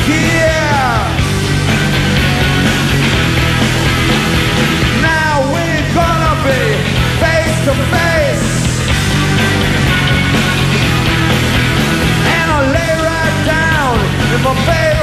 here. Now we're gonna be face to face, and I'll lay right down in my bed.